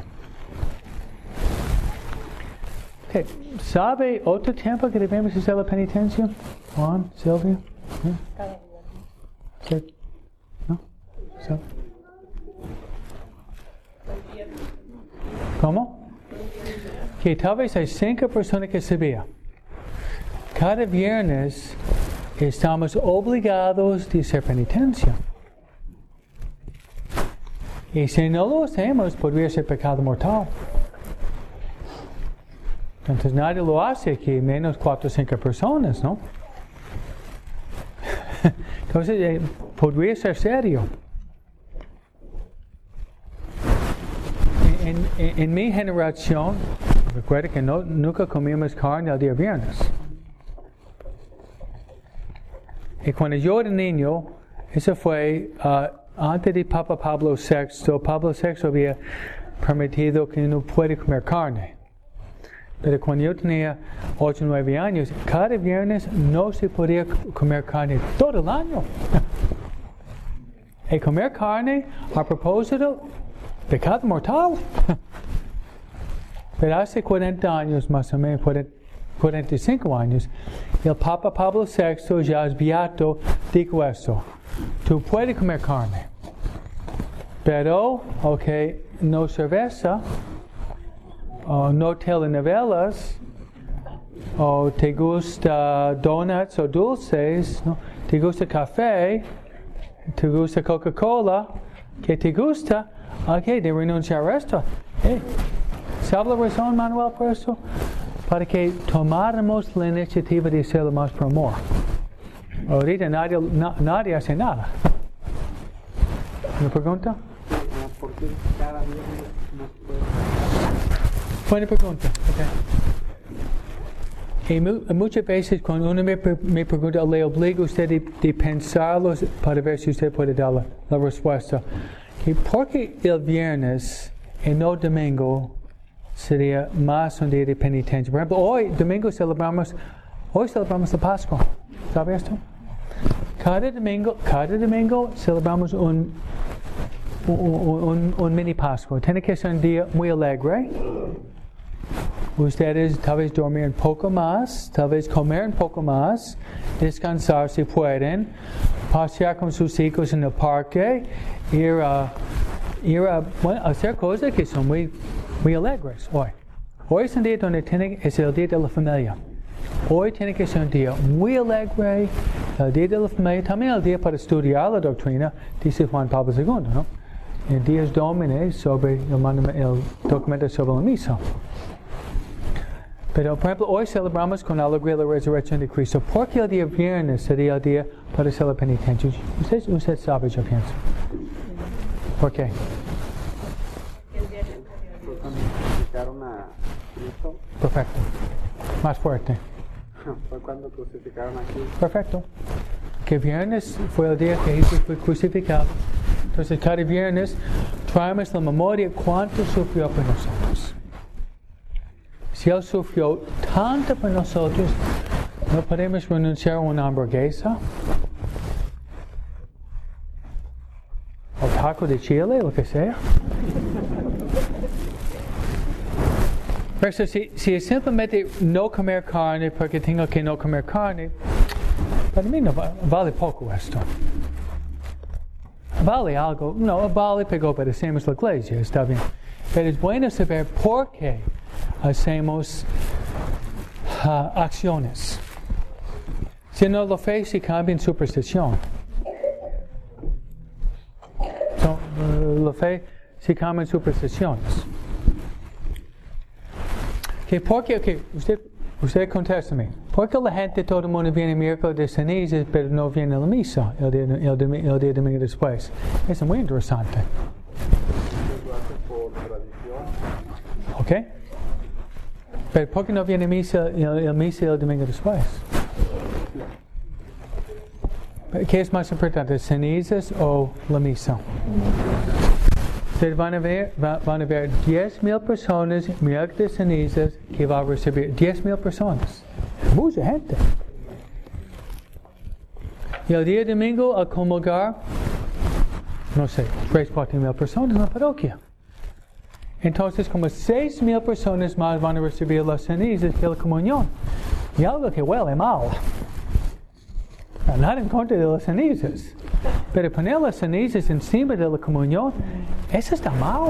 Okay. ¿Sabe otro tiempo que debemos hacer la penitencia? Juan, Silvia? ¿Sí? ¿Sí? ¿No? ¿Sí? ¿Cómo? Que tal vez hay cinco personas que sabían. Cada viernes estamos obligados de hacer penitencia. Y si no lo hacemos, podría ser pecado mortal. Entonces nadie lo hace aquí, menos cuatro o cinco personas, ¿no? Entonces, eh, podría ser serio. En, en, en mi generación, recuerda que no, nunca comimos carne el día viernes. Y cuando yo era niño, eso fue uh, antes de Papa Pablo sexto. Pablo sexto había permitido que no puede comer carne. Pero cuando yo tenía ocho o nueve años, cada viernes no se podía comer carne todo el año. Y comer carne, a propósito, pecado mortal. Pero hace cuarenta años, más o menos, cuarenta y cinco años, el Papa Pablo sexto, ya es beato, dijo esto: tú puedes comer carne, pero, ok, no cerveza, o no telenovelas, o te gusta donuts o dulces, ¿no? Te gusta café, te gusta Coca-Cola, ¿qué te gusta? Ok, de renunciar a esto. Eh, ¿Sabe la razón, Manuel, por eso? Para que tomáramos la iniciativa de hacerlo más por amor. Ahorita nadie, na, nadie hace nada. ¿Una pregunta?
¿Por qué cada viernes no se puede?
Buena pregunta. Okay. Y mu- muchas veces cuando uno me, pre- me pregunta, le obligo a usted de, de pensarlo para ver si usted puede dar la, la respuesta. Que ¿por qué el viernes y no domingo sería más un día de penitencia? Por ejemplo, hoy, domingo, celebramos, hoy celebramos la Pascua. ¿Sabe esto? Cada domingo, cada domingo celebramos un, un, un, un mini Pascua. Tiene que ser un día muy alegre. ustedes tal vez dormir un poco más, tal vez comer un poco más, descansar si pueden, pasear con sus hijos en el parque, ir a, ir a bueno, hacer cosas que son muy, muy alegres hoy. Hoy es un día donde tiene, es el día de la familia. Hoy tiene que ser un día muy alegre, el día de la familia, también el día para estudiar la doctrina, dice Juan Pablo segundo, ¿no? En días Domini sobre el, el documento sobre la misa. Pero, por ejemplo, hoy celebramos con alegría la resurrección de Cristo. ¿Por qué el día viernes sería el día para hacer la penitencia? Usted, usted sabe, yo pienso. ¿Por qué?
Fue cuando crucificaron a Cristo.
Perfecto. Más fuerte.
Fue cuando crucificaron a Cristo.
Perfecto. Que viernes fue el día que Jesús fue crucificado. Entonces, cada viernes traemos la memoria cuánto sufrió por nosotros. Si Él sufrió tanto por nosotros, no podemos renunciar a una hamburguesa, o taco de chile, lo que sea. Pero si, si es simplemente no comer carne porque tengo que no comer carne, para mí no vale poco esto. Vale algo, no, vale, pero obedecemos la iglesia, está bien. Pero es bueno saber por qué hacemos uh, acciones. Si no lo fe, se cambia en superstición. So, uh, la fe se cambia en supersticiones. Okay, ¿por qué? Okay, usted, usted contéstame. ¿Por qué la gente, todo el mundo viene miércoles de cenizas, pero no viene a la misa el día, el, el, el día domingo después? Eso es muy interesante. ¿Ok? Pero ¿por qué no viene misa, el, el misa el domingo después? ¿Qué es más importante, cenizas o la misa? Ustedes van a ver, va, van a ver diez mil personas miércoles de cenizas que van a recibir diez mil personas. Mucha gente. Y el día domingo al comulgar, no sé, tres, cuatro mil personas en la parroquia. Entonces, como seis mil personas más van a recibir las cenizas que la comunión. Y algo que huele mal. Nada en contra de las cenizas. Pero poner las cenizas encima de la comunión, eso está mal.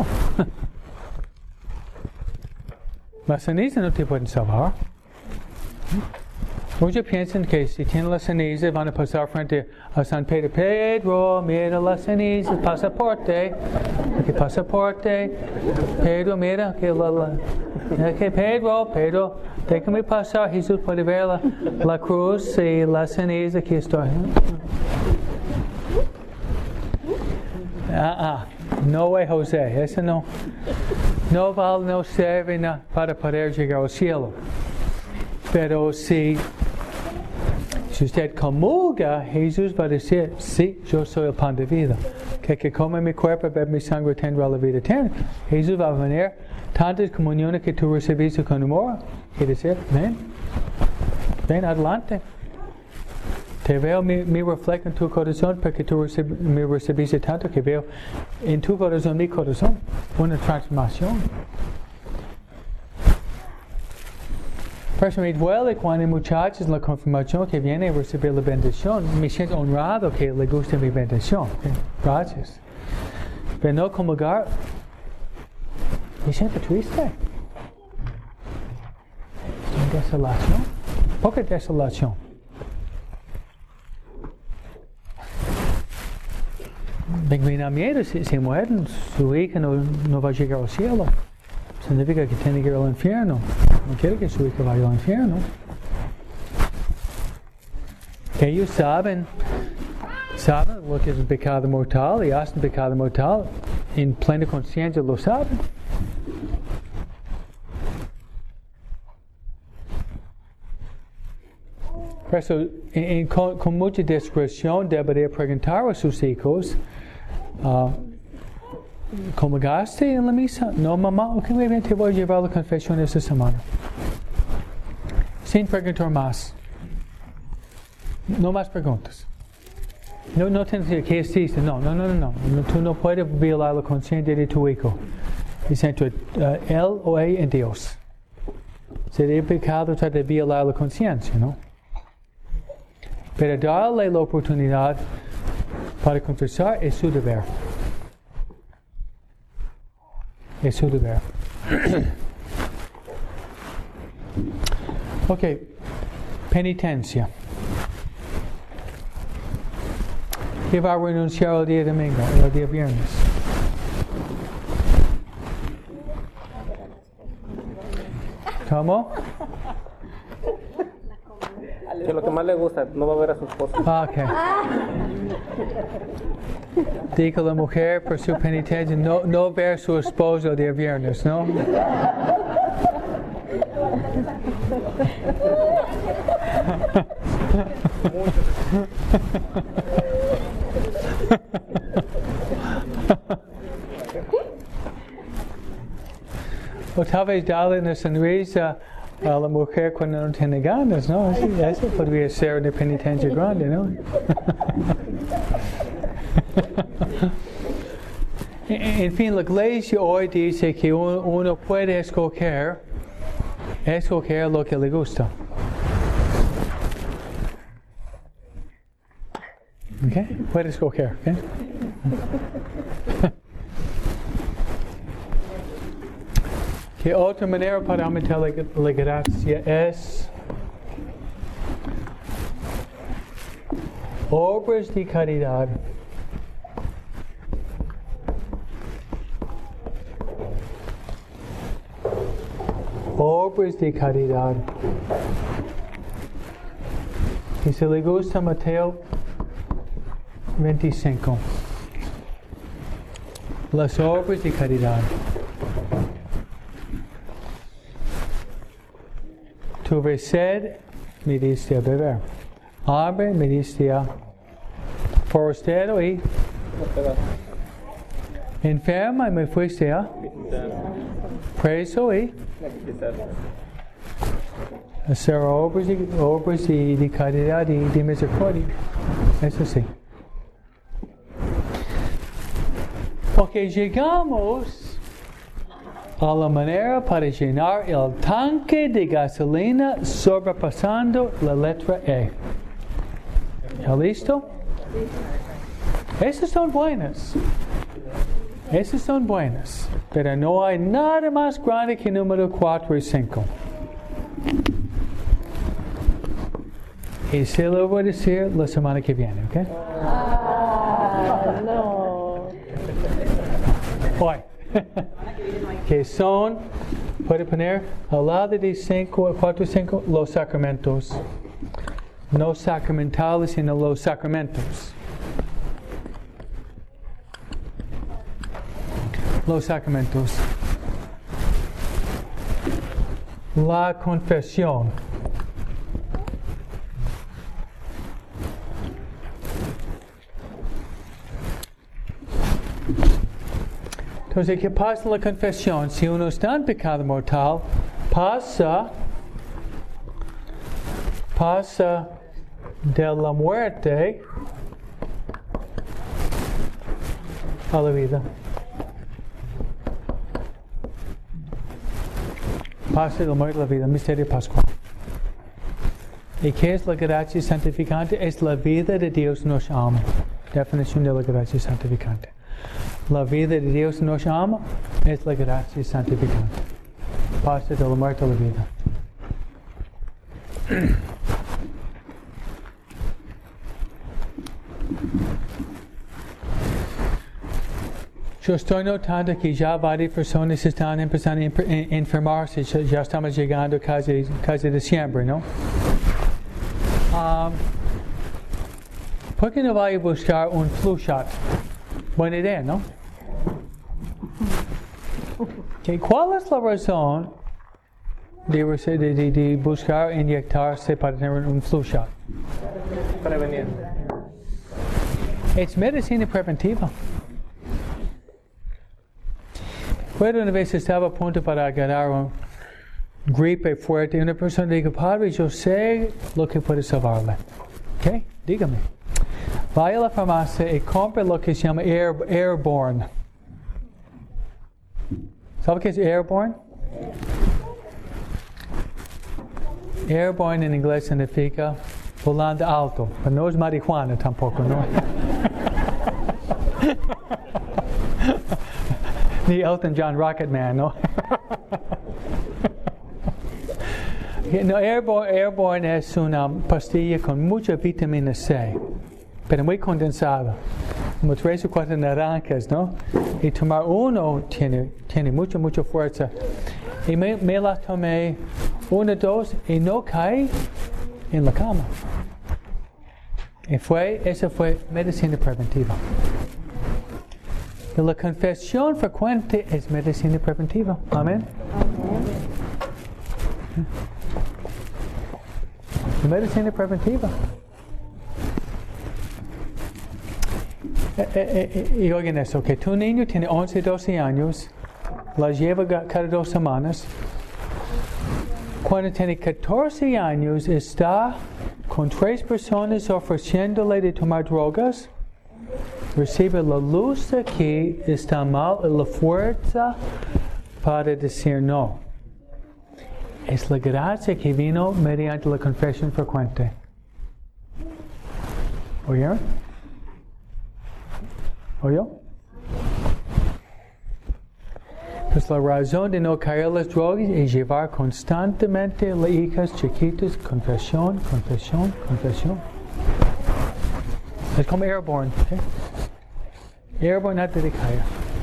Las cenizas no te pueden salvar. Muchos piensan que si tienen las cenizas van a pasar frente a San Pedro. Pedro, mira las cenizas, pasaporte. ¿Qué pasaporte? Pedro, mira que la, la que Pedro, Pedro, déjame pasar. Jesús puede ver la, la cruz y la ceniza que estoy. Ah, ah, no es José, eso no, no vale, no sirve no, para poder llegar al cielo. Pero si, si usted comulga, Jesús va a decir, sí, yo soy el pan de vida. Que el que come mi cuerpo, bebe mi sangre, tendrá la vida eterna. Jesús va a venir, tantas comuniones que tú recibiste con amor, y decir, ven, ven adelante. Te veo mi, mi reflejo en tu corazón porque tú recib, me recibiste tanto que veo en tu corazón mi corazón. Una transformación. Por eso me duele cuando hay muchachos en la confirmación que vienen a recibir la bendición. Me siento honrado que le guste mi bendición. Gracias. Pero no comulgar. Me siento triste. Estoy en desolación. Poca desolación. Me da miedo, si, si mueren, su hija no, no va a llegar al cielo. Significa que tiene que ir al infierno. No quiere que su hija vaya al infierno. Que ellos saben, saben lo que es el pecado mortal y hacen pecado mortal. En plena conciencia lo saben. Por eso, en, en, con, con mucha discreción, debería preguntar a sus hijos, uh, ¿comulgaste en la misa? No, mamá, ok, muy bien, te voy a llevar a la confesión esta semana. Sin preguntar más. No más preguntas. No, no tienes que decir, ¿qué hiciste? No, no, no, no, no. Tú no puedes violar la conciencia de tu hijo. Es entre uh, él o ella en Dios. sería pecado tratar de violar la conciencia, ¿no? Pero darle la oportunidad para confesar es su deber. Es su deber. Ok, penitencia. ¿Qué va a renunciar el día domingo, el día viernes? ¿Cómo?
Que lo que más le gusta, no va a ver a su esposa.
Ah, ok. Dijo la mujer por su penitencia, no, no ver a su esposo el día viernes, ¿no? O tal vez darle una sonrisa a la mujer cuando no tiene ganas, ¿no? Eso, eso podría ser una penitencia grande, ¿no? En fin, la iglesia hoy dice que uno, uno puede escoger, escoger lo que le gusta. ¿Ok? Puede escoger, ¿ok? Que otra manera para aumentar la, la gracia es obras de caridad. Obras de caridad. Y si le gusta Mateo veinticinco. Las obras de caridad. Tuve sed, me diste a beber. Hambre, me diste a forastero y enferma, me fuiste a preso y hacer obras de, obras de, de caridad y de misericordia. Eso sí. Porque llegamos a la manera para llenar el tanque de gasolina sobrepasando la letra E. ¿Ya listo? Esas son buenas. Esas son buenas. Pero no hay nada más grande que número cuatro y cinco. Y se lo voy a decir la semana que viene, ¿ok?
Ah, no.
Hoy. Que son, puede poner al lado de cinco, cuatro y cinco, los sacramentos. No sacramentales, sino los sacramentos. Los sacramentos. La confesión. Entonces, ¿qué pasa en la confesión? Si uno está en pecado mortal, pasa, pasa de la muerte a la vida. Pasa de la muerte a la vida, misterio pascual. ¿Y qué es la gracia santificante? Es la vida de Dios nos ama. Definición de la gracia santificante. La vida de Dios nos ama es la gracia santificante. Pasa de la muerte a la vida. Yo estoy notando que ya varias personas están empezando a enfermarse. Ya estamos llegando casi, casi diciembre, ¿no? Um, ¿Por qué no va a buscar un flu shot? Buena idea, ¿no? Okay, ¿cuál es la razón de, de, de, de buscar inyectarse para tener un flu shot?
Prevenir.
Es medicina preventiva. Recuerdo una vez estaba a punto para agarrar un gripe fuerte y una persona dijo, Padre, yo sé lo que puede salvarle. ¿Ok? Dígame. Vaya a la farmacia y compre lo que se llama Air, Airborne. ¿Sabe qué es Airborne? Airborne en inglés significa volando alto, pero no es marihuana tampoco, ¿no? Ni Elton John Rocketman, ¿no? No, Airborne, Airborne es una pastilla con mucha vitamina C, pero muy condensada, como tres o cuatro naranjas, ¿no? Y tomar uno tiene, tiene mucha, mucha fuerza. Y me, me la tomé una, dos, y no caí en la cama. Y fue, esa fue medicina preventiva. Y la confesión frecuente es medicina preventiva. Amén. Medicina preventiva. Eh, eh, eh, y oigan esto, que tu niño tiene once, doce años, la lleva cada dos semanas. Cuando tiene catorce años, está con tres personas ofreciéndole de tomar drogas. Recibe la luz de que está mal y la fuerza para decir no. Es la gracia que vino mediante la confesión frecuente. ¿Oyeron? ¿Oyó? Pues la razón de no caer en las drogas es llevar constantemente las hijas chiquitas, confesión, confesión, confesión. Es como Airborne. ¿Okay? Airborne antes de caer.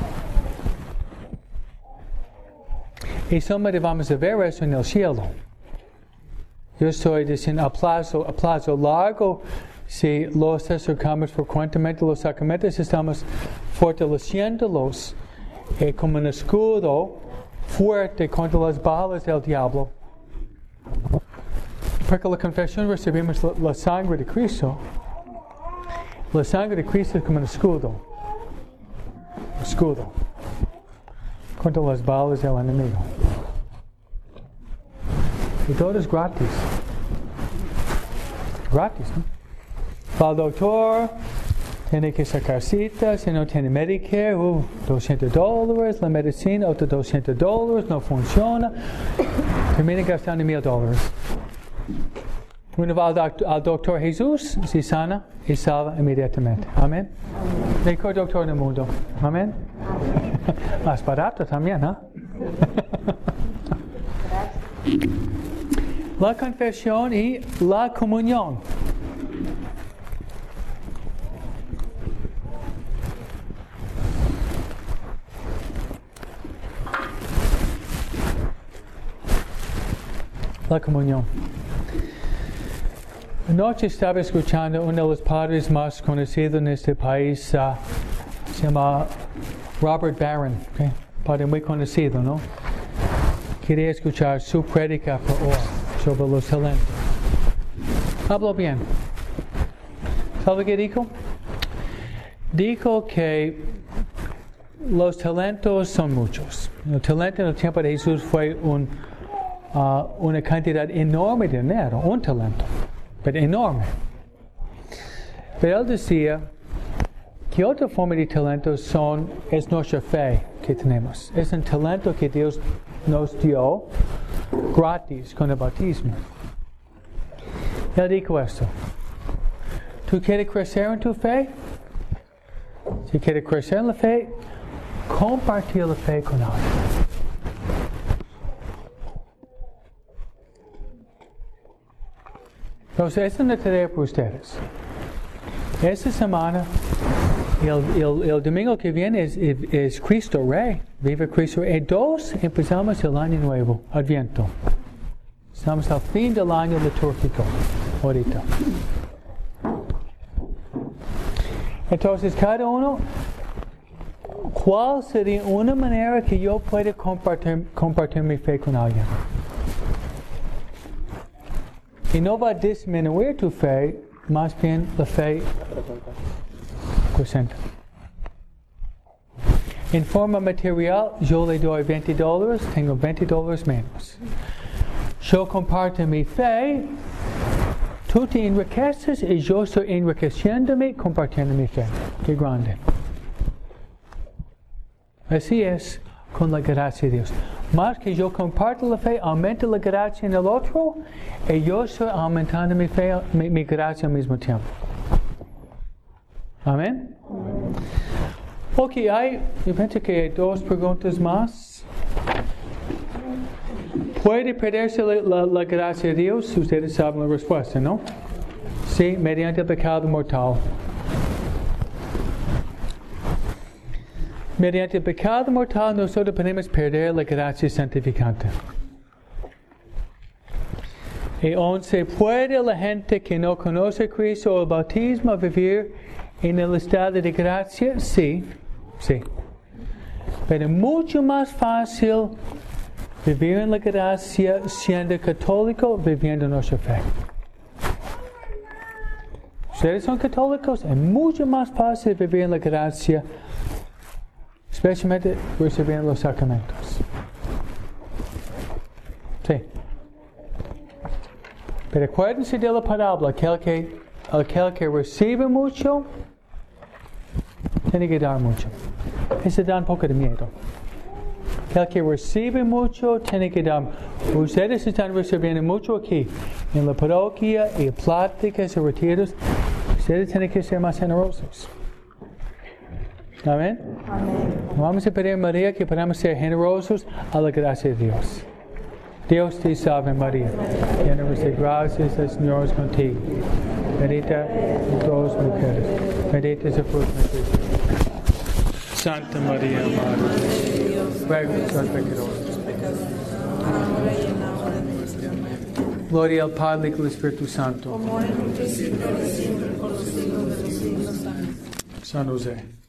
Y solamente vamos a ver eso en el cielo. Yo estoy diciendo a plazo, a plazo largo, si los acercamos frecuentemente los sacramentos, estamos fortaleciéndolos eh, como un escudo fuerte contra las balas del diablo. Porque la confesión recibimos la, la sangre de Cristo. La sangre de Cristo es como un escudo. Escudo. Contra las balas del enemigo. Y todo es gratis. Gratis, ¿no? Va al doctor, tiene que sacar citas, si no tiene Medicare, uh, doscientos dólares, la medicina, otros doscientos dólares, no funciona, termina gastando mil dólares. Uno va al, doct- al doctor Jesús, se sana y salva inmediatamente. Amén. Mejor doctor en el mundo. Amén. Más barato también, ¿eh? La confesión y la comunión. La comunión. Anoche estaba escuchando uno de los padres más conocidos en este país, uh, se llama Robert Barron, okay? Padre muy conocido, ¿no? Quería escuchar su prédica por hoy sobre los talentos. Habló bien. ¿Sabe qué dijo? Dijo que los talentos son muchos. El talento en el tiempo de Jesús fue un, uh, una cantidad enorme de dinero, un talento, pero enorme. Pero él decía que otra forma de talento son, es nuestra fe que tenemos. Es un talento que Dios nos dio gratis con el bautismo. Él dijo esto. ¿Tú quieres crecer en tu fe? Si quieres crecer en la fe, compartir la fe con alguien. Entonces, esta es una tarea para ustedes. Esta semana, el, el, el domingo que viene es, es, es Cristo Rey. Vive Cristo Rey. Y dos, empezamos el año nuevo, Adviento. Estamos al fin del año litúrgico, ahorita. Entonces, cada uno, ¿cuál sería una manera que yo pueda compartir, compartir mi fe con alguien? Y no va a disminuir tu fe, más bien la fe presenta. En forma material, yo le doy veinte dólares, tengo veinte dólares menos. Yo comparto mi fe, tú te enriqueces y yo estoy enriqueciéndome compartiendo mi fe. Qué grande. Así es con la gracia de Dios. Más que yo comparto la fe, aumento la gracia en el otro, y yo estoy aumentando mi fe, mi, mi gracia al mismo tiempo. Amén. Ok, hay, yo pienso que hay dos preguntas más. ¿Puede perderse la, la, la gracia de Dios? Ustedes saben la respuesta, ¿no? Sí, mediante el pecado mortal. Mediante el pecado mortal nosotros podemos perder la gracia santificante. Y once, ¿puede la gente que no conoce a Cristo o el bautismo vivir en el estado de gracia? Sí, sí. Pero mucho más fácil vivir en la gracia siendo católico, viviendo nuestra fe. Ustedes son católicos, es mucho más fácil vivir en la gracia, especialmente recibiendo los sacramentos. Sí. Pero acuérdense de la parábola, aquel que, aquel que recibe mucho, tiene que dar mucho. Eso da un poco de miedo. Aquel que recibe mucho, tiene que dar. Ustedes están recibiendo mucho aquí, en la parroquia, y pláticas y retiros. Ustedes tienen que ser más generosos. Amén. Amén. Vamos a pedir a María que podamos ser generosos a la gracia de Dios. Dios te salve María, llena de gracias, el Señor es contigo. Bendita en todas las mujeres, bendita es el fruto de tu vientre. Santa María, Madre de Dios, ruega por los pecadores. Gloria al Padre y al Espíritu Santo. San José.